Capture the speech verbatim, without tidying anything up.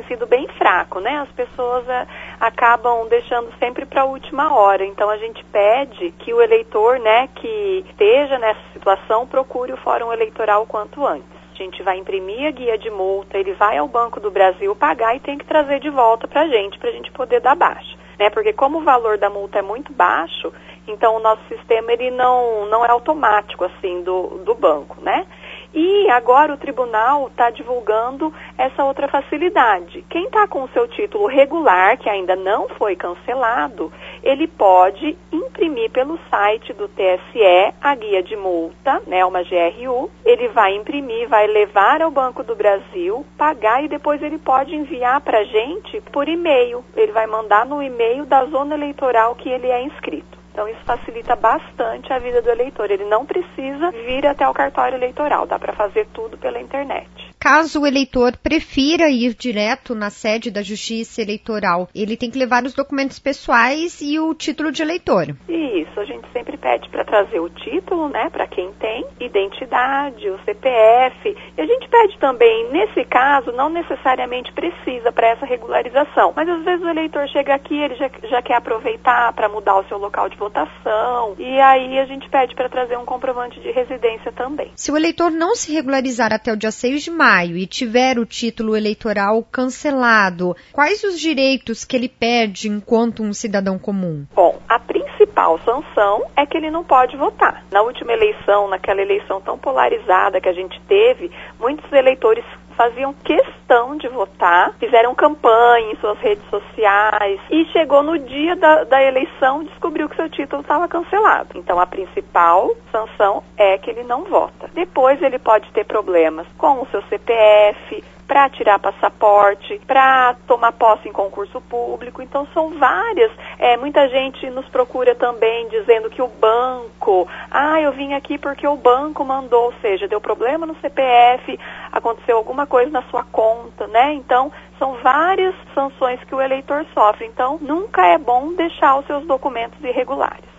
sido bem fraco, né? As pessoas é, acabam deixando sempre para a última hora. Então a gente pede que o eleitor, né, que esteja nessa situação, procure o Fórum Eleitoral o quanto antes. A gente vai imprimir a guia de multa, ele vai ao Banco do Brasil pagar e tem que trazer de volta para a gente, para a gente poder dar baixa. Né? Porque como o valor da multa é muito baixo, então o nosso sistema ele não, não é automático assim do, do banco, né? E agora o tribunal está divulgando essa outra facilidade. Quem está com o seu título regular, que ainda não foi cancelado, ele pode imprimir pelo site do T S E a guia de multa, né, uma G R U. Ele vai imprimir, vai levar ao Banco do Brasil, pagar e depois ele pode enviar para a gente por e-mail. Ele vai mandar no e-mail da zona eleitoral que ele é inscrito. Então isso facilita bastante a vida do eleitor. Ele não precisa vir até o cartório eleitoral, dá para fazer tudo pela internet. Caso o eleitor prefira ir direto na sede da Justiça Eleitoral, ele tem que levar os documentos pessoais e o título de eleitor. Isso, a gente sempre pede para trazer o título, né, para quem tem, identidade, o C P F. E a gente pede também, nesse caso, não necessariamente precisa para essa regularização, mas às vezes o eleitor chega aqui, ele já, já quer aproveitar para mudar o seu local de votação, e aí a gente pede para trazer um comprovante de residência também. Se o eleitor não se regularizar até o dia seis de maio e tiver o título eleitoral cancelado, quais os direitos que ele perde enquanto um cidadão comum? Bom, a principal sanção é que ele não pode votar. Na última eleição, naquela eleição tão polarizada que a gente teve, muitos eleitores faziam questão de votar, fizeram campanha em suas redes sociais e chegou no dia da, da eleição e descobriu que seu título estava cancelado. Então a principal sanção é que ele não vota. Depois ele pode ter problemas com o seu C P F, para tirar passaporte, para tomar posse em concurso público. Então são várias. É, muita gente nos procura também dizendo que o banco, ah, eu vim aqui porque o banco mandou, ou seja, deu problema no C P F, aconteceu alguma coisa na sua conta, né? Então são várias sanções que o eleitor sofre. Então nunca é bom deixar os seus documentos irregulares.